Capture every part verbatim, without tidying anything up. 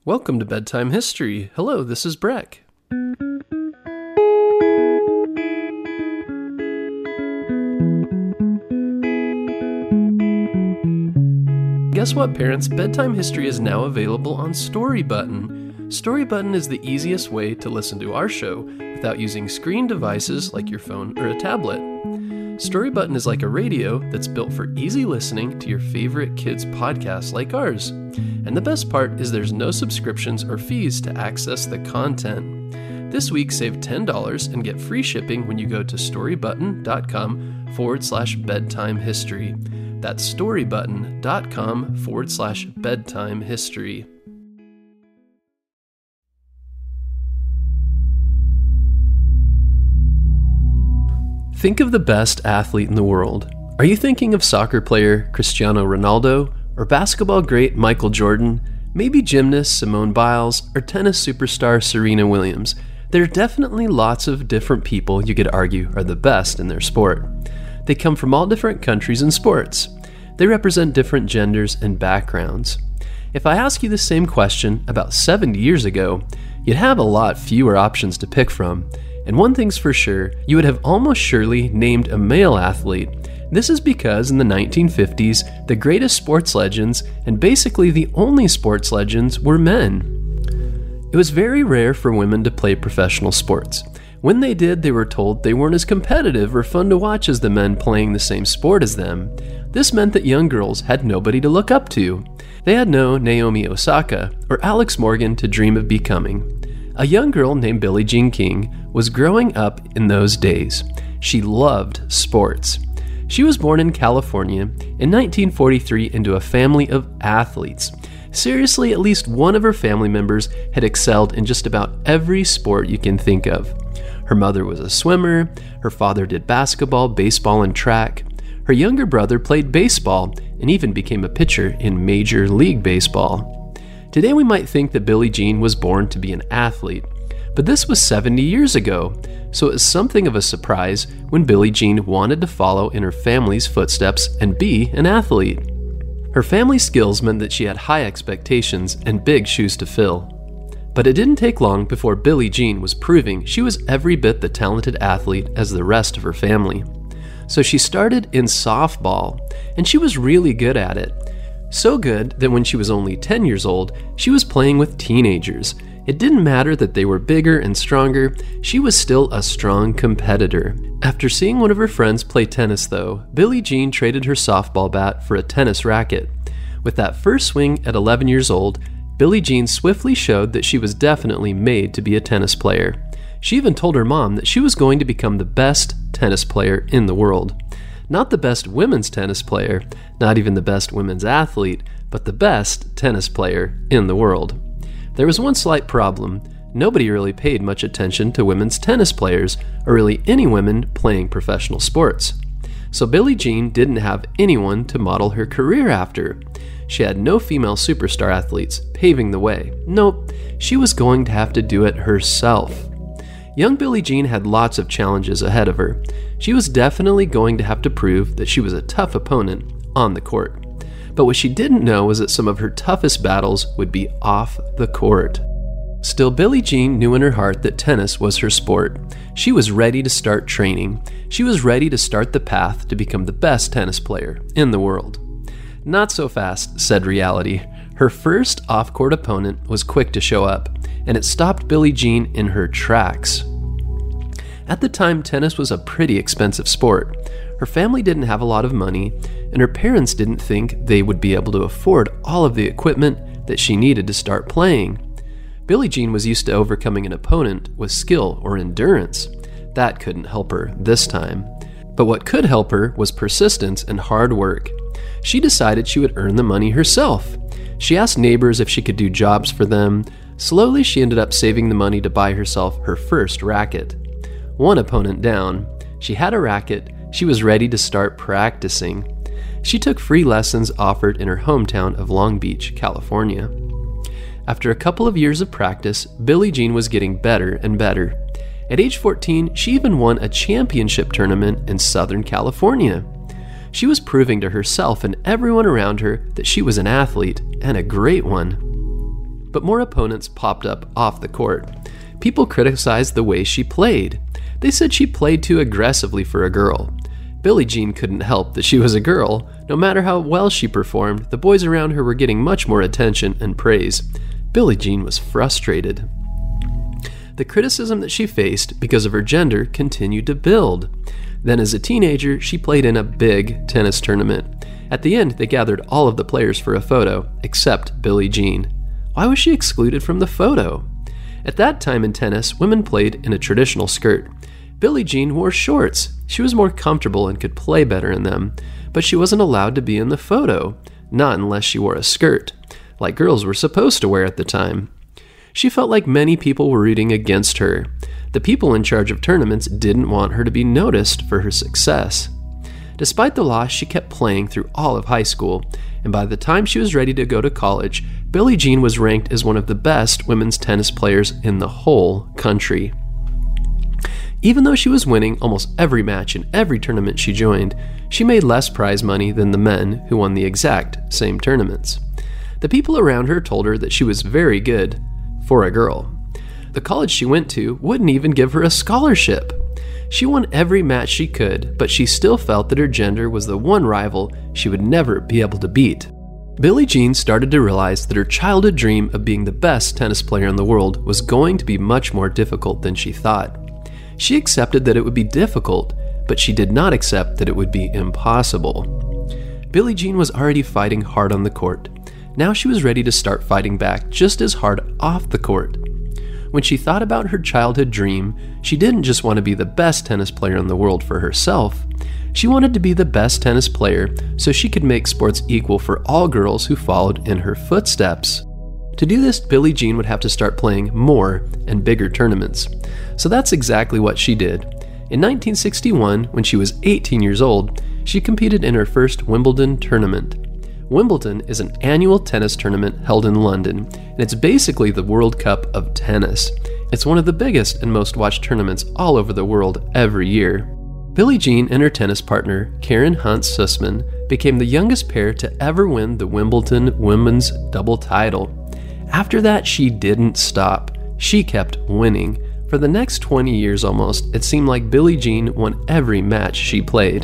Welcome to Bedtime History. Hello, this is Breck. Guess what, parents? Bedtime History is now available on Storybutton. Storybutton is the easiest way to listen to our show without using screen devices like your phone or a tablet. Storybutton is like a radio that's built for easy listening to your favorite kids' podcasts like ours. And the best part is there's no subscriptions or fees to access the content. This week, save ten dollars and get free shipping when you go to storybutton.com forward slash bedtime history. That's storybutton.com forward slash bedtime history. Think of the best athlete in the world. Are you thinking of soccer player Cristiano Ronaldo, or basketball great Michael Jordan, maybe gymnast Simone Biles, or tennis superstar Serena Williams? There are definitely lots of different people you could argue are the best in their sport. They come from all different countries and sports. They represent different genders and backgrounds. If I ask you the same question about seventy years ago, you'd have a lot fewer options to pick from. And one thing's for sure, you would have almost surely named a male athlete. This is because in the nineteen fifties, the greatest sports legends, and basically the only sports legends, were men. It was very rare for women to play professional sports. When they did, they were told they weren't as competitive or fun to watch as the men playing the same sport as them. This meant that young girls had nobody to look up to. They had no Naomi Osaka or Alex Morgan to dream of becoming. A young girl named Billie Jean King was growing up in those days. She loved sports. She was born in California in nineteen forty-three into a family of athletes. Seriously, at least one of her family members had excelled in just about every sport you can think of. Her mother was a swimmer, her father did basketball, baseball, and track. Her younger brother played baseball and even became a pitcher in Major League Baseball. Today we might think that Billie Jean was born to be an athlete, but this was seventy years ago, so it was something of a surprise when Billie Jean wanted to follow in her family's footsteps and be an athlete. Her family's skills meant that she had high expectations and big shoes to fill. But it didn't take long before Billie Jean was proving she was every bit the talented athlete as the rest of her family. So she started in softball, and she was really good at it. So good that when she was only ten years old, she was playing with teenagers. It didn't matter that they were bigger and stronger, she was still a strong competitor. After seeing one of her friends play tennis though, Billie Jean traded her softball bat for a tennis racket. With that first swing at eleven years old, Billie Jean swiftly showed that she was definitely made to be a tennis player. She even told her mom that she was going to become the best tennis player in the world. Not the best women's tennis player, not even the best women's athlete, but the best tennis player in the world. There was one slight problem. Nobody really paid much attention to women's tennis players, or really any women playing professional sports. So Billie Jean didn't have anyone to model her career after. She had no female superstar athletes paving the way. Nope, she was going to have to do it herself. Young Billie Jean had lots of challenges ahead of her. She was definitely going to have to prove that she was a tough opponent on the court. But what she didn't know was that some of her toughest battles would be off the court. Still, Billie Jean knew in her heart that tennis was her sport. She was ready to start training. She was ready to start the path to become the best tennis player in the world. Not so fast, said reality. Her first off-court opponent was quick to show up, and it stopped Billie Jean in her tracks. At the time, tennis was a pretty expensive sport. Her family didn't have a lot of money, and her parents didn't think they would be able to afford all of the equipment that she needed to start playing. Billie Jean was used to overcoming an opponent with skill or endurance. That couldn't help her this time. But what could help her was persistence and hard work. She decided she would earn the money herself. She asked neighbors if she could do jobs for them. Slowly, she ended up saving the money to buy herself her first racket. One opponent down, she had a racket. She was ready to start practicing. She took free lessons offered in her hometown of Long Beach, California. After a couple of years of practice, Billie Jean was getting better and better. At age fourteen, she even won a championship tournament in Southern California. She was proving to herself and everyone around her that she was an athlete, and a great one. but more opponents popped up off the court. People criticized the way she played. They said she played too aggressively for a girl. Billie Jean couldn't help that she was a girl. No matter how well she performed, the boys around her were getting much more attention and praise. Billie Jean was frustrated. The criticism that she faced because of her gender continued to build. Then as a teenager, she played in a big tennis tournament. At the end, they gathered all of the players for a photo, except Billie Jean. Why was she excluded from the photo? At that time in tennis, women played in a traditional skirt. Billie Jean wore shorts. She was more comfortable and could play better in them, but she wasn't allowed to be in the photo, not unless she wore a skirt, like girls were supposed to wear at the time. She felt like many people were rooting against her. The people in charge of tournaments didn't want her to be noticed for her success. Despite the loss, she kept playing through all of high school, and by the time she was ready to go to college, Billie Jean was ranked as one of the best women's tennis players in the whole country. Even though she was winning almost every match in every tournament she joined, she made less prize money than the men who won the exact same tournaments. The people around her told her that she was very good for a girl. The college she went to wouldn't even give her a scholarship. She won every match she could, but she still felt that her gender was the one rival she would never be able to beat. Billie Jean started to realize that her childhood dream of being the best tennis player in the world was going to be much more difficult than she thought. She accepted that it would be difficult, but she did not accept that it would be impossible. Billie Jean was already fighting hard on the court. Now she was ready to start fighting back just as hard off the court. When she thought about her childhood dream, she didn't just want to be the best tennis player in the world for herself. She wanted to be the best tennis player so she could make sports equal for all girls who followed in her footsteps. To do this, Billie Jean would have to start playing more and bigger tournaments. So that's exactly what she did. In nineteen sixty-one, when she was eighteen years old, she competed in her first Wimbledon tournament. Wimbledon is an annual tennis tournament held in London, and it's basically the World Cup of tennis. It's one of the biggest and most watched tournaments all over the world every year. Billie Jean and her tennis partner, Karen Hunt Sussman, became the youngest pair to ever win the Wimbledon women's double title. After that, she didn't stop. She kept winning. For the next twenty years almost, it seemed like Billie Jean won every match she played.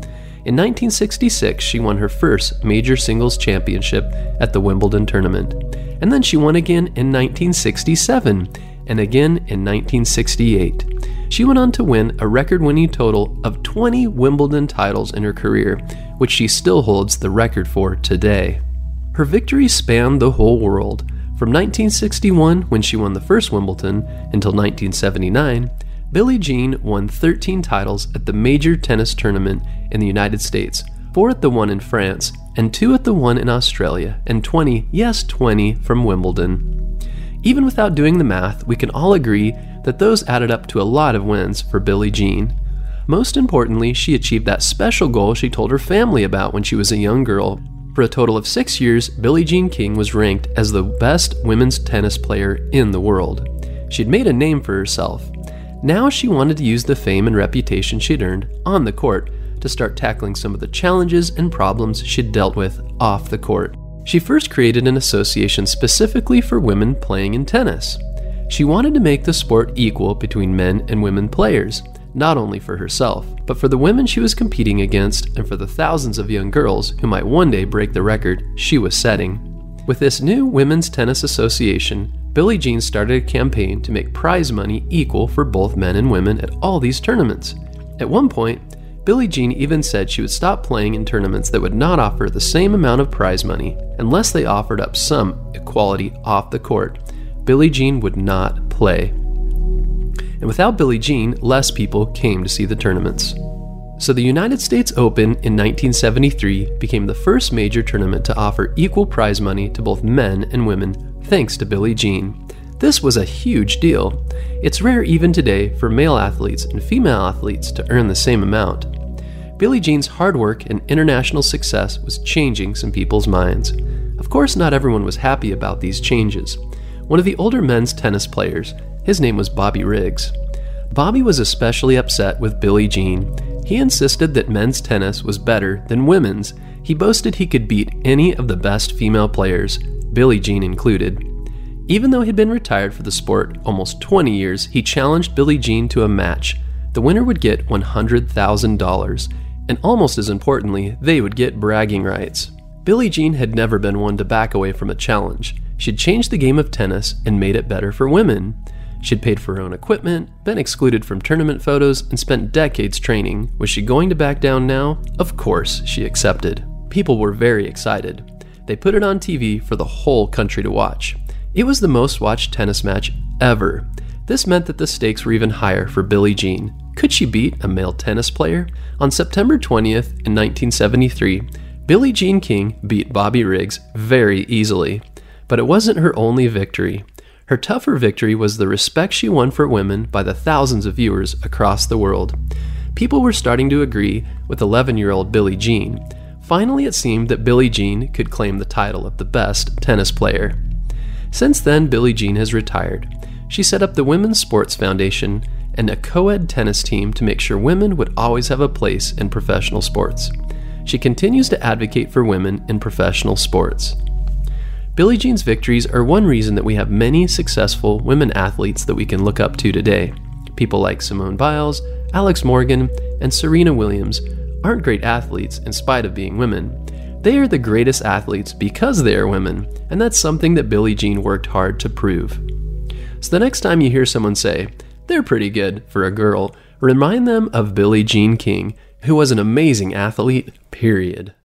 In nineteen sixty-six, she won her first major singles championship at the Wimbledon tournament. And then she won again in nineteen sixty-seven, and again in nineteen sixty-eight. She went on to win a record-winning total of twenty Wimbledon titles in her career, which she still holds the record for today. Her victories spanned the whole world. From nineteen sixty-one, when she won the first Wimbledon, until nineteen seventy-nine, Billie Jean won thirteen titles at the major tennis tournament in the United States, four at the one in France, and two at the one in Australia, and twenty, yes twenty, from Wimbledon. Even without doing the math, we can all agree that those added up to a lot of wins for Billie Jean. Most importantly, she achieved that special goal she told her family about when she was a young girl. For a total of six years, Billie Jean King was ranked as the best women's tennis player in the world. She'd made a name for herself. Now she wanted to use the fame and reputation she'd earned on the court to start tackling some of the challenges and problems she'd dealt with off the court. She first created an association specifically for women playing in tennis. She wanted to make the sport equal between men and women players, not only for herself, but for the women she was competing against and for the thousands of young girls who might one day break the record she was setting. With this new Women's Tennis Association, Billie Jean started a campaign to make prize money equal for both men and women at all these tournaments. At one point, Billie Jean even said she would stop playing in tournaments that would not offer the same amount of prize money unless they offered up some equality off the court. Billie Jean would not play. And without Billie Jean, less people came to see the tournaments. So the United States Open in nineteen seventy-three became the first major tournament to offer equal prize money to both men and women, thanks to Billie Jean. This was a huge deal. It's rare even today for male athletes and female athletes to earn the same amount. Billie Jean's hard work and international success was changing some people's minds. Of course, not everyone was happy about these changes. One of the older men's tennis players, his name was Bobby Riggs. Bobby was especially upset with Billie Jean. He insisted that men's tennis was better than women's. He boasted he could beat any of the best female players, Billie Jean included. Even though he'd been retired for the sport almost twenty years, he challenged Billie Jean to a match. The winner would get one hundred thousand dollars, and almost as importantly, they would get bragging rights. Billie Jean had never been one to back away from a challenge. She'd changed the game of tennis and made it better for women. She'd paid for her own equipment, been excluded from tournament photos, and spent decades training. Was she going to back down now? Of course, she accepted. People were very excited. They put it on T V for the whole country to watch. It was the most watched tennis match ever. This meant that the stakes were even higher for Billie Jean. Could she beat a male tennis player? On September twentieth in nineteen seventy-three, Billie Jean King beat Bobby Riggs very easily. But it wasn't her only victory. Her tougher victory was the respect she won for women by the thousands of viewers across the world. People were starting to agree with eleven-year-old Billie Jean. Finally, it seemed that Billie Jean could claim the title of the best tennis player. Since then, Billie Jean has retired. She set up the Women's Sports Foundation and a co-ed tennis team to make sure women would always have a place in professional sports. She continues to advocate for women in professional sports. Billie Jean's victories are one reason that we have many successful women athletes that we can look up to today. People like Simone Biles, Alex Morgan, and Serena Williams aren't great athletes in spite of being women. They are the greatest athletes because they are women, and that's something that Billie Jean worked hard to prove. So the next time you hear someone say, "They're pretty good for a girl," remind them of Billie Jean King, who was an amazing athlete, period.